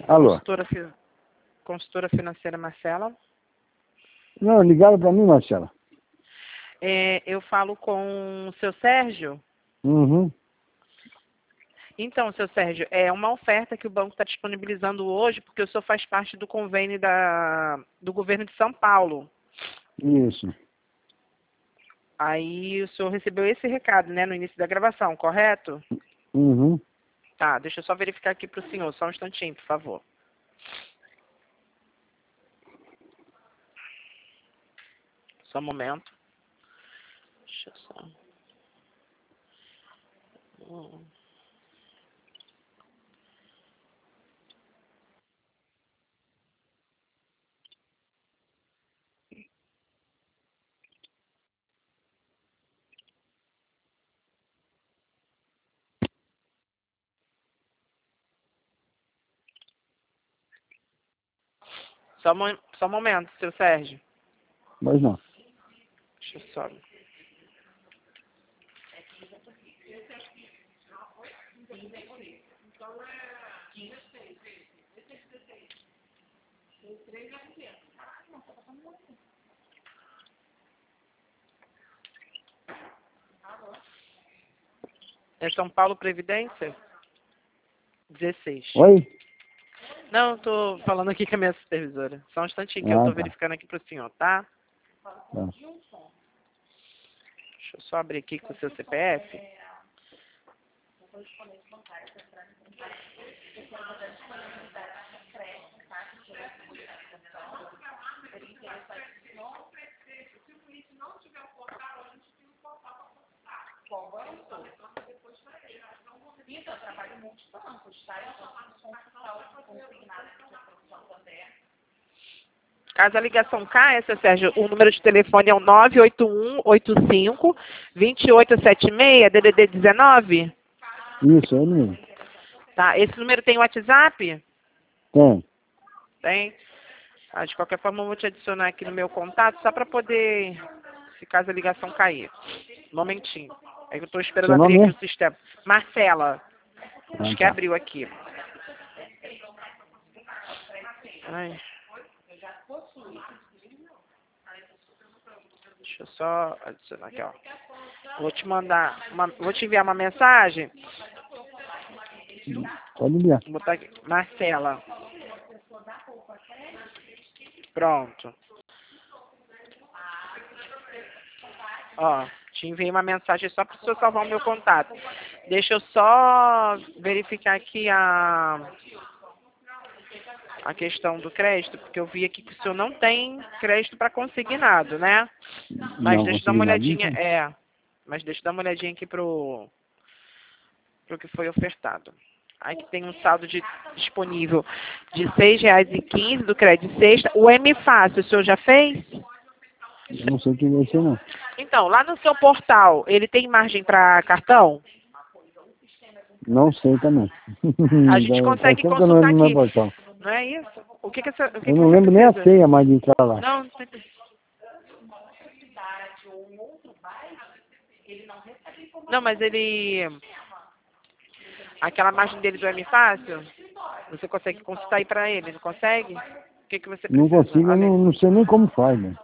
Alô? Consultora financeira Marcela. Não, ligaram para mim, Marcela. Eu falo com o seu Sérgio. Uhum. Então, seu Sérgio, é uma oferta que o banco está disponibilizando hoje, porque o senhor faz parte do convênio do governo de São Paulo. Isso. Aí o senhor recebeu esse recado, né, no início da gravação, correto? Uhum. Tá, deixa eu só verificar aqui para o senhor, só um instantinho, por favor. Só um momento. Deixa eu só... Só um momento, seu Sérgio. Mas não. Deixa eu só... É São Paulo Previdência? 16. Oi? Não, eu tô falando aqui com a minha supervisora. Só um instantinho que eu Ah, tô tá. verificando aqui pro senhor, tá? Tá. Deixa eu só abrir aqui com o seu CPF. Caso a ligação caia, seu Sérgio, o número de telefone é o 98185-2876, DDD 19. Isso, é ele mesmo. Tá, esse número tem WhatsApp? Tem. Tem. Ah, de qualquer forma, eu vou te adicionar aqui no meu contato, só para poder, se caso a ligação cair. Um momentinho. É que eu estou esperando Seu abrir nome aqui é? o sistema. Marcela. Ah, Acho que tá. abriu aqui. Ai. Deixa eu só adicionar aqui, ó. Vou te enviar uma mensagem. Pode enviar. Vou botar aqui. Marcela. Pronto. Ó, te enviei uma mensagem só para o senhor salvar o meu contato. Deixa eu só verificar aqui a questão do crédito, porque eu vi aqui que o senhor não tem crédito para consignado, né? Mas Não deixa eu dar uma consegui nada olhadinha. disso? Mas deixa eu dar uma olhadinha aqui pro que foi ofertado. Aqui tem um saldo disponível de R$ 6,15 do crédito sexta. O M Fácil, o senhor já fez? Não sei quem vai ser, não. Então, lá no seu portal, ele tem margem para cartão? Não sei também. A gente Faz consegue tempo que eu não consultar lembro no meu aqui. portal. Não é isso? O que Eu não você lembro nem a precisa? senha mais de entrar lá. Não, não, mas ele... Aquela margem dele do M Fácil, você consegue consultar aí para ele, não consegue? O que você Não precisa? consigo, eu não sei nem como faz, né?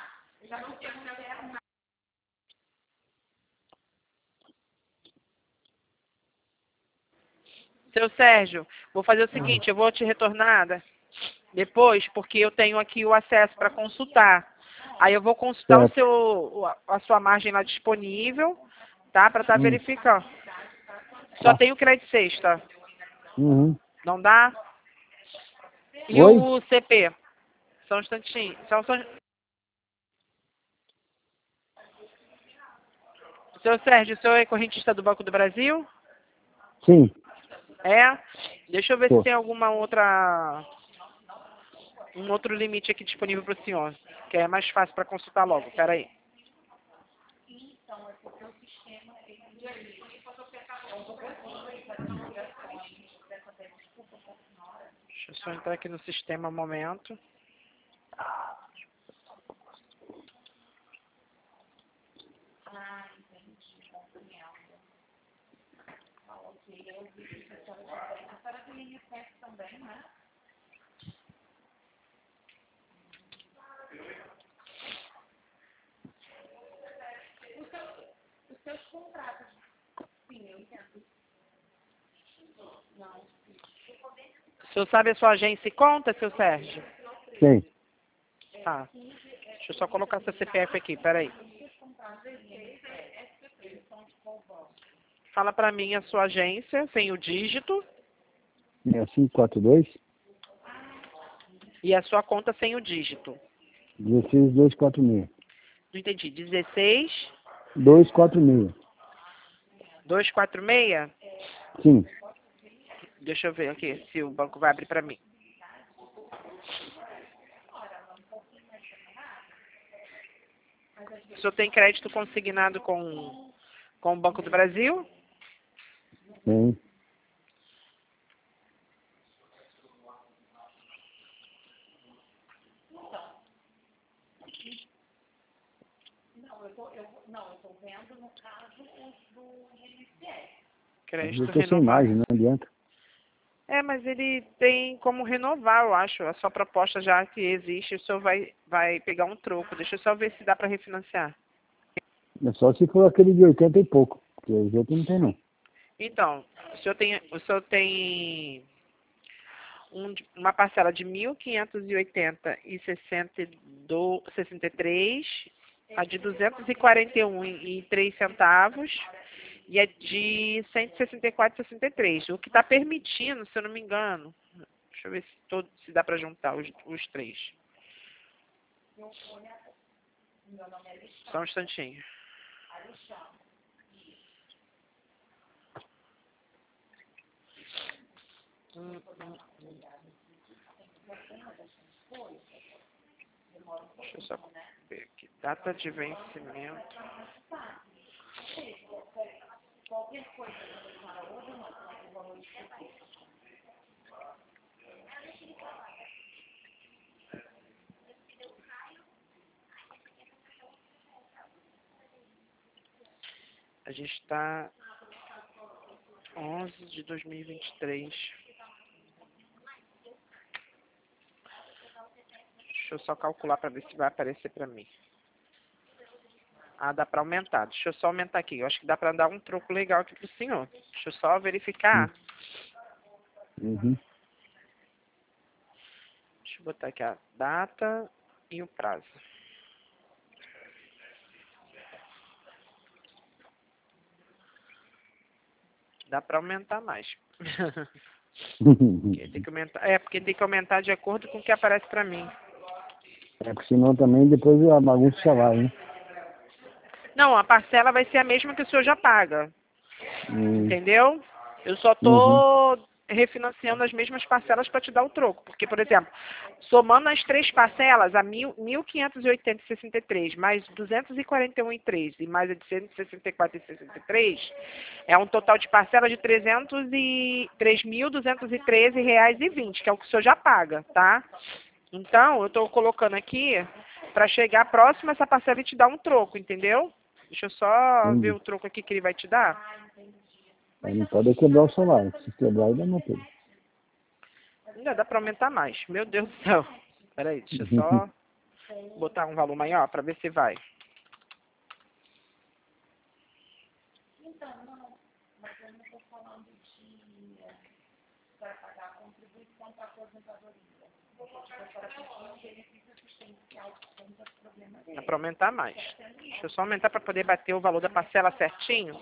Seu Sérgio, vou fazer o seguinte, eu vou te retornar depois, porque eu tenho aqui o acesso para consultar. Aí eu vou consultar Certo. a sua margem lá disponível, tá? Para estar verificando. Só Tá. tem o crédito sexta. Uhum. Não dá? E Oi? o CP? Só um instantinho. Seu Sérgio, o senhor é correntista do Banco do Brasil? Sim. É? Deixa eu ver se Tô. tem um outro limite aqui disponível para o senhor, que é mais fácil para consultar logo. Espera aí. Deixa eu só entrar aqui no sistema um momento. O senhor sabe a sua agência e conta, seu Sérgio? Sei. Tá. Deixa eu só colocar seu CPF aqui, peraí. Fala pra mim a sua agência, sem o dígito, 6542 e a sua conta sem o dígito. 16246. Não entendi. 16 246. 246? Sim. Deixa eu ver aqui se o banco vai abrir pra mim. O senhor tem crédito consignado com o Banco do Brasil? Tem. Crédito Eu tô sem renovado. imagem, não adianta. É, mas ele tem como renovar, eu acho. A sua proposta já que existe, o senhor vai pegar um troco. Deixa eu só ver se dá para refinanciar. É só se for aquele de 80 e pouco. Porque os outros não tem, não. Então, o senhor tem uma parcela de 1.580 e 63, a de 241,03 centavos e a de 164,63. O que está permitindo, se eu não me engano, deixa eu ver se dá para juntar os três. Só um instantinho. Deixa eu só ver aqui. Data de vencimento. A gente está 11 de 2023. Deixa eu só calcular para ver se vai aparecer para mim. Ah, dá para aumentar. Deixa eu só aumentar aqui. Eu acho que dá para dar um troco legal aqui pro senhor. Deixa eu só verificar. Uhum. Deixa eu botar aqui a data e o prazo. Dá para aumentar mais. Porque tem que aumentar, porque tem que aumentar de acordo com o que aparece para mim. É, porque senão também depois a bagunça já vai, né? Não, a parcela vai ser a mesma que o senhor já paga. Entendeu? Eu só Uhum. tô refinanciando as mesmas parcelas para te dar o troco. Porque, por exemplo, somando as três parcelas, a 1.580,63 mais 241,13 e mais a de 164,63, é um total de parcela de R$3.213,20, que é o que o senhor já paga, tá? Então, eu estou colocando aqui para chegar próximo a essa parcela e te dar um troco, entendeu? Deixa eu só ver Entendi. o troco aqui que ele vai te dar. Aí não pode quebrar o salário. Se quebrar, aí dá uma coisa. Ainda dá para aumentar mais. Meu Deus do céu. Peraí, deixa eu só botar um valor maior para ver se vai. Dá para aumentar mais. Deixa eu só aumentar para poder bater o valor da parcela certinho.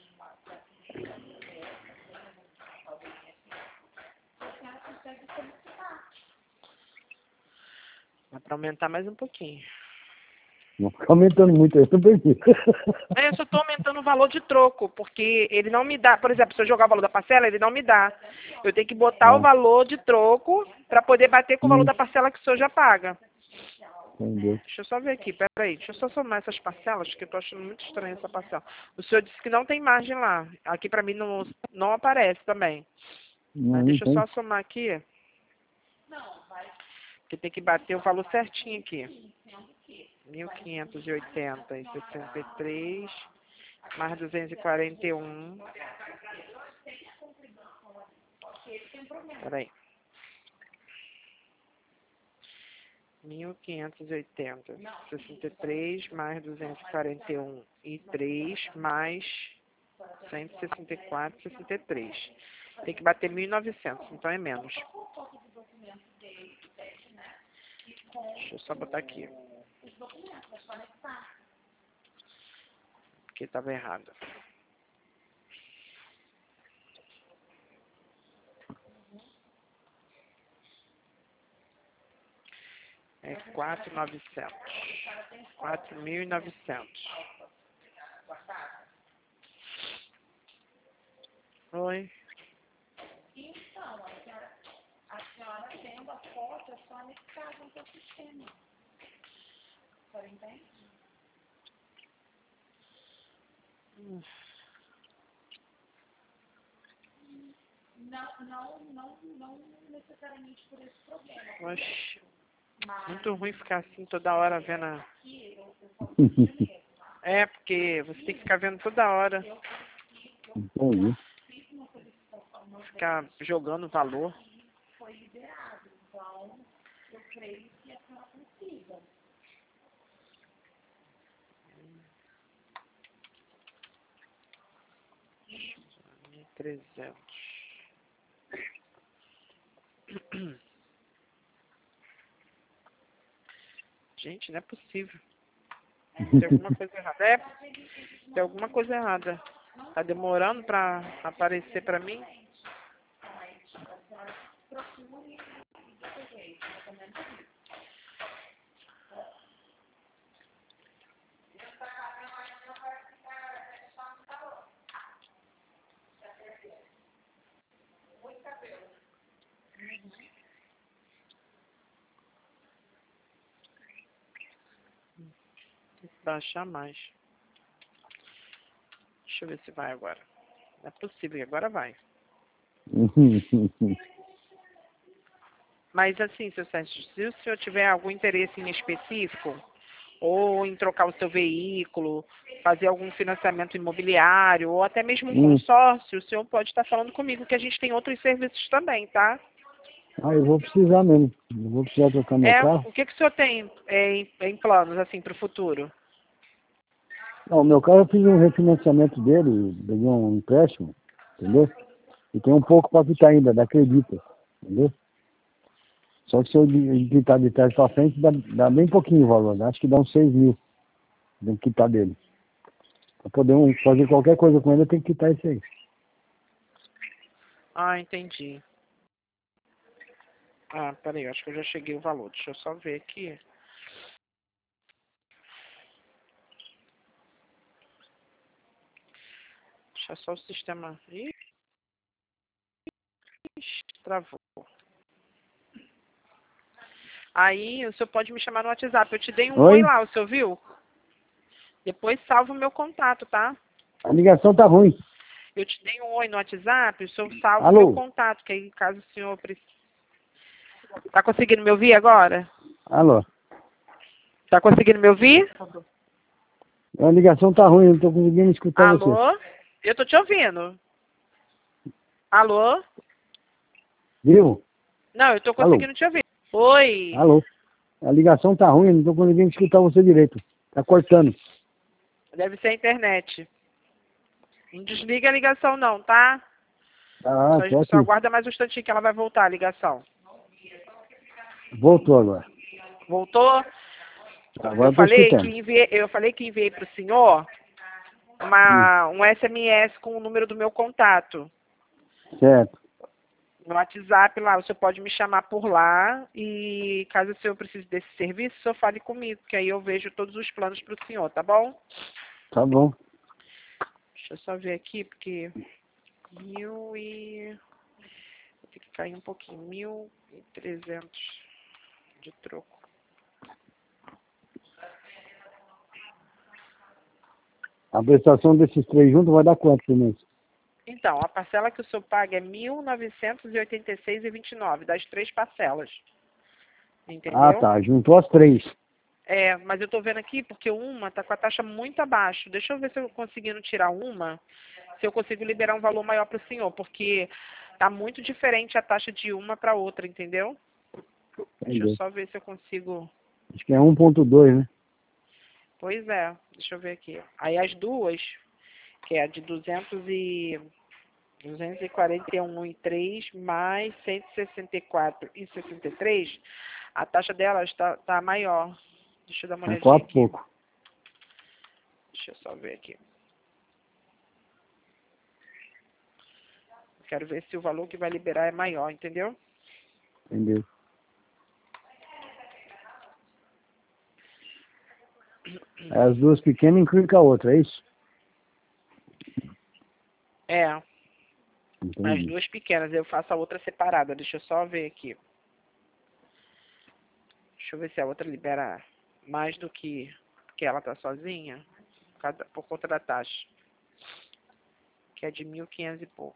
Dá para aumentar mais um pouquinho. Não fica aumentando muito, aí eu tô perdido. Eu só estou aumentando o valor de troco, porque ele não me dá, por exemplo, se eu jogar o valor da parcela, ele não me dá. Eu tenho que botar o valor de troco para poder bater com o valor da parcela que o senhor já paga. Entendeu? Deixa eu só ver aqui, peraí, deixa eu só somar essas parcelas, que eu tô achando muito estranha essa parcela. O senhor disse que não tem margem lá. Aqui para mim não aparece também. Mas Não deixa eu tem. só somar aqui, que tem que bater o valor certinho aqui. 1.580,63 mais 241. Peraí. 1.580,63 mais 241,3 mais 164,63. Tem que bater 1.900, então é menos. Deixa eu só botar aqui. Porque estava errado. É 4.900. 4.900. Oi. A senhora tendo a foto, é só nesse caso no seu sistema. A senhora entende? Não necessariamente por esse problema. Oxe, muito ruim ficar assim toda hora vendo a... É, porque você tem que ficar vendo toda hora. Entendi. Ficar jogando valor. Foi liberado, então eu creio que a senhora consiga. 300. Gente, não é possível. Tem alguma coisa errada. É, tem alguma coisa errada. Tá demorando pra aparecer pra mim? Tem que baixar mais. Deixa eu ver se vai agora. Não é possível que agora vai. Mas assim, seu Sérgio, se o senhor tiver algum interesse em específico, ou em trocar o seu veículo, fazer algum financiamento imobiliário, ou até mesmo um consórcio, o senhor pode estar falando comigo, que a gente tem outros serviços também, tá? Ah, eu vou precisar mesmo. Eu vou precisar trocar meu carro. O que o senhor tem em planos, assim, para o futuro? Não, meu carro eu fiz um refinanciamento dele, peguei um empréstimo, entendeu? E tem um pouco para quitar ainda, da Acredita, entendeu? Só que se eu quitar de trás para frente, dá bem pouquinho o valor, né? Acho que dá uns 6 mil, tem que quitar dele. Para poder fazer qualquer coisa com ele, eu tenho que quitar isso aí. Ah, entendi. Ah, peraí, acho que eu já cheguei o valor. Deixa eu só ver aqui. Deixa só o sistema... Ih, travou. Aí, o senhor pode me chamar no WhatsApp. Eu te dei um oi lá, o senhor viu? Depois salva o meu contato, tá? A ligação tá ruim. Eu te dei um oi no WhatsApp, o senhor salva o Alô? meu contato, que aí caso o senhor precise... Tá conseguindo me ouvir agora? Alô? Tá conseguindo me ouvir? A ligação tá ruim, eu não tô conseguindo escutar você. Alô? Eu tô te ouvindo. Alô? Viu? Não, eu tô conseguindo te ouvir. Oi. Alô? A ligação tá ruim, eu não tô conseguindo escutar você direito. Tá cortando. Deve ser a internet. Não desliga a ligação não, tá? Ah, tô Só aqui. aguarda mais um instantinho que ela vai voltar a ligação. Voltou agora. Voltou? Agora eu tô escutando. Eu falei que enviei para o senhor um SMS com o número do meu contato. Certo. No WhatsApp lá, o senhor pode me chamar por lá e caso o senhor precise desse serviço, o senhor fale comigo, que aí eu vejo todos os planos para o senhor, tá bom? Tá bom. Deixa eu só ver aqui, porque vou ter que cair um pouquinho, 1.300 de troco. A prestação desses três juntos vai dar quanto por mês? Então, a parcela que o senhor paga é R$ 1.986,29, das 3 parcelas. Entendeu? Ah, tá. Juntou as três. É, mas eu tô vendo aqui porque uma tá com a taxa muito abaixo. Deixa eu ver se eu conseguindo tirar uma, se eu consigo liberar um valor maior para o senhor, porque tá muito diferente a taxa de uma para outra, entendeu? Deixa eu Entendeu? só ver se eu consigo... Acho que é 1,2, né? Pois é, deixa eu ver aqui. Aí as duas, que é a de 241,3 mais 164,63, a taxa dela está maior. Deixa eu dar uma É olhadinha 4 aqui. pouco. Deixa eu só ver aqui. Quero ver se o valor que vai liberar é maior, entendeu? Entendeu? As duas pequenas incluem com a outra, é isso? É, as Entendi. duas pequenas. Eu faço a outra separada. Deixa eu só ver aqui. Deixa eu ver se a outra libera mais do que ela tá sozinha, por conta da taxa, que é de 1.500 e pouco.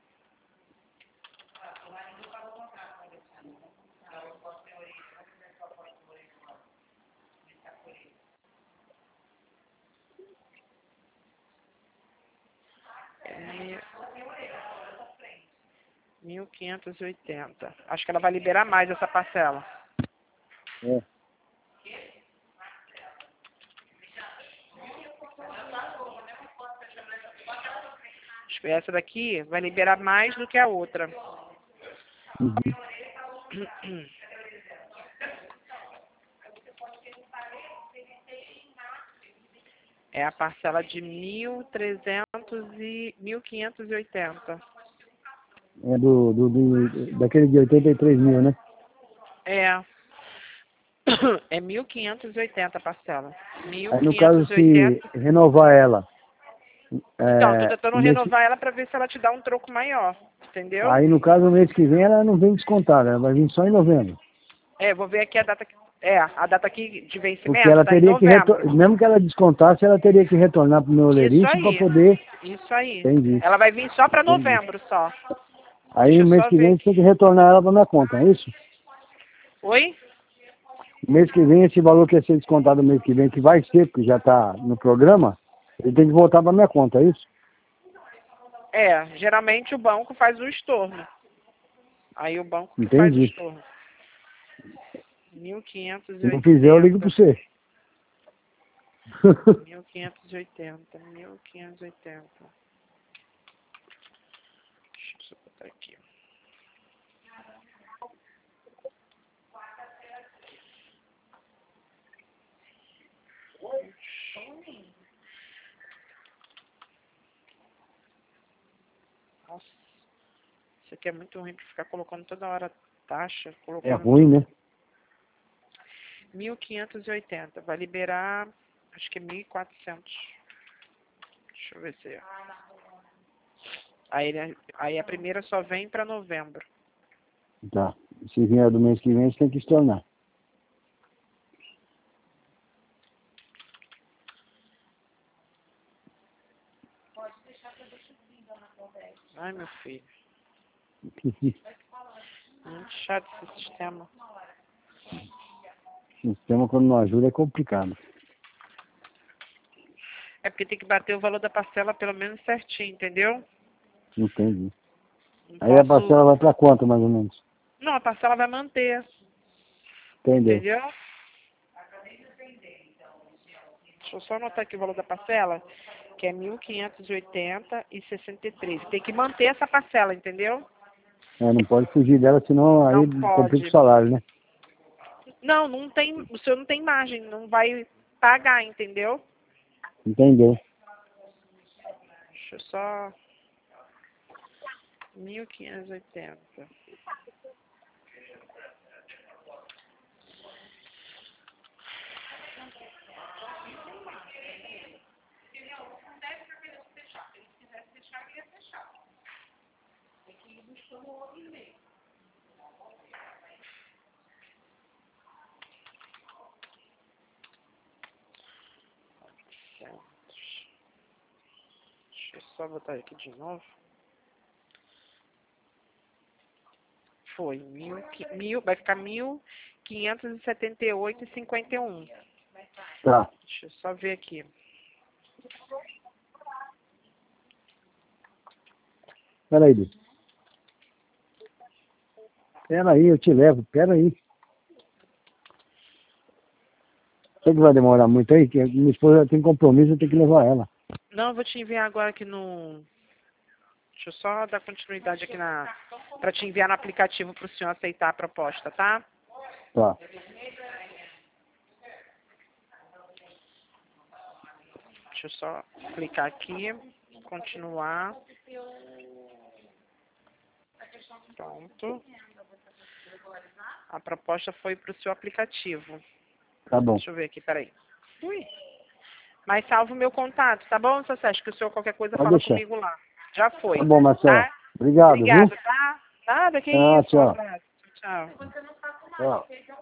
É 1.580. Acho que ela vai liberar mais essa parcela. É. Acho que essa daqui vai liberar mais do que a outra. Uhum. É a parcela de 1.580. É daquele de 83 mil, né? É. É 1.580 a parcela. Aí no caso, se 1.580. renovar ela, Então, tô tentando o mês renovar ela para ver se ela te dá um troco maior. Entendeu? aí no caso, o mês que vem ela não vem descontada, ela vai vir só em novembro. É, vou ver aqui a data. A data aqui de Porque vencimento ela tá em teria que novembro. mesmo que ela descontasse, ela teria que retornar pro meu Isso lerite para aí. poder. Isso aí. Entendi. Ela vai vir só para Entendi. novembro, só. Aí Deixa no eu mês só que ver vem você tem que retornar ela para minha conta, é isso? Oi? No mês que vem, esse valor que ia ser descontado no mês que vem, que vai ser, porque já está no programa, ele tem que voltar para minha conta, é isso? É, geralmente o banco faz o estorno. Aí o banco que faz o Entendi. estorno. Se não fizer, eu ligo para 1.580. você. 1.580. 1.580. Deixa eu só botar aqui. Nossa, isso aqui é muito ruim para ficar colocando toda hora taxa, É colocando ruim, tudo. né? 1.580. Vai liberar, acho que é 1.400. Deixa eu ver se é. Aí a primeira só vem para novembro. Tá. Se vier do mês que vem, você tem que estornar. Ai, meu filho. Muito chato esse sistema. O sistema, quando não ajuda, é complicado. É porque tem que bater o valor da parcela pelo menos certinho, entendeu? Entendi. Não Aí a posso... parcela vai para quanto, mais ou menos? Não, a parcela vai manter. Entendeu? Entendeu? Deixa eu só anotar aqui o valor da parcela, que é 1.580,63. Tem que manter essa parcela, entendeu? É, não pode fugir dela, senão aí Não complica o pode. salário, né? Não, não tem, o senhor não tem margem, não vai pagar, entendeu? Entendeu? Deixa eu só... 1.580. Deixa eu só botar aqui de novo. Foi. Vai ficar 1.578,51. Tá. Deixa eu só ver aqui. Peraí, Bi. Peraí, eu te levo. Peraí. Sei que vai demorar muito aí, que minha esposa tem compromisso, eu tenho que levar ela. Não, eu vou te enviar agora aqui no... Deixa eu só dar continuidade aqui para te enviar no aplicativo para o senhor aceitar a proposta, tá? Tá. Deixa eu só clicar aqui, continuar. Pronto. A proposta foi para o seu aplicativo. Tá bom. Deixa eu ver aqui, peraí. Ui. Mas salva o meu contato, tá bom, seu Sérgio? Que o senhor qualquer coisa Pode fala deixar. comigo lá. Já foi. Tá bom, Marcelo. Tá? Obrigado, Obrigada, viu? tá? Nada, que Ah, isso. Um tchau. abraço. Tchau. Tchau.